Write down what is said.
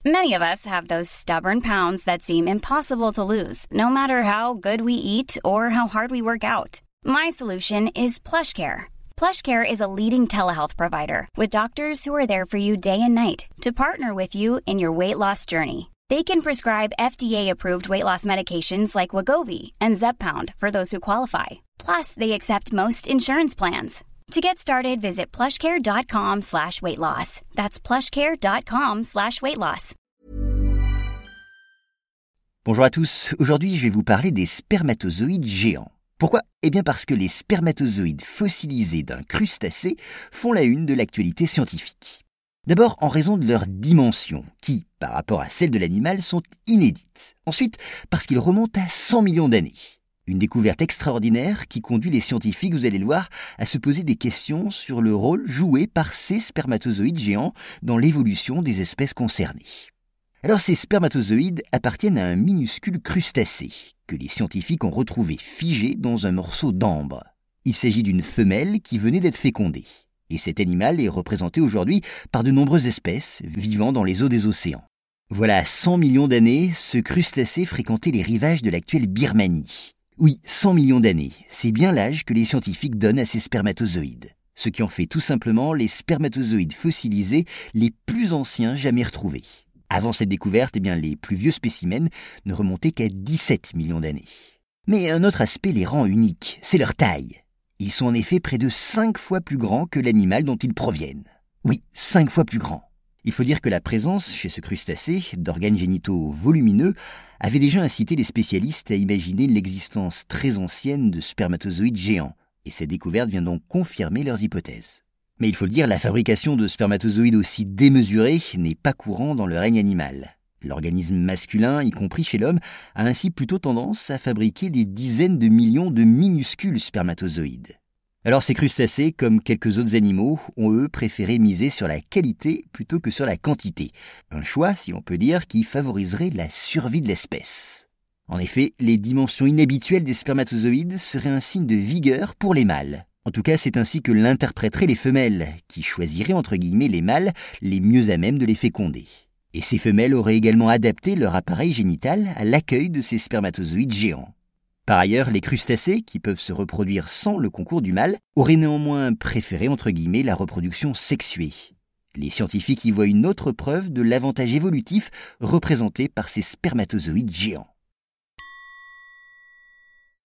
Many of us have those stubborn pounds that seem impossible to lose, no matter how good we eat or how hard we work out. My solution is PlushCare. PlushCare is a leading telehealth provider with doctors who are there for you day and night to partner with you in your weight loss journey. They can prescribe FDA-approved weight loss medications like Wegovy and Zepbound for those who qualify. Plus, they accept most insurance plans. To get started, visit plushcare.com/weightloss. That's plushcare.com/weightloss. Bonjour à tous, aujourd'hui je vais vous parler des spermatozoïdes géants. Pourquoi ? Eh bien parce que les spermatozoïdes fossilisés d'un crustacé font la une de l'actualité scientifique. D'abord en raison de leur dimension, qui, par rapport à celle de l'animal, sont inédites. Ensuite, parce qu'ils remontent à 100 millions d'années. Une découverte extraordinaire qui conduit les scientifiques, vous allez le voir, à se poser des questions sur le rôle joué par ces spermatozoïdes géants dans l'évolution des espèces concernées. Alors ces spermatozoïdes appartiennent à un minuscule crustacé que les scientifiques ont retrouvé figé dans un morceau d'ambre. Il s'agit d'une femelle qui venait d'être fécondée. Et cet animal est représenté aujourd'hui par de nombreuses espèces vivant dans les eaux des océans. Voilà 100 millions d'années, ce crustacé fréquentait les rivages de l'actuelle Birmanie. Oui, 100 millions d'années, c'est bien l'âge que les scientifiques donnent à ces spermatozoïdes. Ce qui en fait tout simplement les spermatozoïdes fossilisés les plus anciens jamais retrouvés. Avant cette découverte, les plus vieux spécimens ne remontaient qu'à 17 millions d'années. Mais un autre aspect les rend uniques, c'est leur taille. Ils sont en effet près de 5 fois plus grands que l'animal dont ils proviennent. Oui, 5 fois plus grands. Il faut dire que la présence, chez ce crustacé, d'organes génitaux volumineux avait déjà incité les spécialistes à imaginer l'existence très ancienne de spermatozoïdes géants, et cette découverte vient donc confirmer leurs hypothèses. Mais il faut le dire, la fabrication de spermatozoïdes aussi démesurés n'est pas courant dans le règne animal. L'organisme masculin, y compris chez l'homme, a ainsi plutôt tendance à fabriquer des dizaines de millions de minuscules spermatozoïdes. Alors ces crustacés, comme quelques autres animaux, ont eux préféré miser sur la qualité plutôt que sur la quantité. Un choix, si l'on peut dire, qui favoriserait la survie de l'espèce. En effet, les dimensions inhabituelles des spermatozoïdes seraient un signe de vigueur pour les mâles. En tout cas, c'est ainsi que l'interpréteraient les femelles, qui choisiraient entre guillemets les mâles les mieux à même de les féconder. Et ces femelles auraient également adapté leur appareil génital à l'accueil de ces spermatozoïdes géants. Par ailleurs, les crustacés, qui peuvent se reproduire sans le concours du mâle, auraient néanmoins préféré entre guillemets la reproduction sexuée. Les scientifiques y voient une autre preuve de l'avantage évolutif représenté par ces spermatozoïdes géants.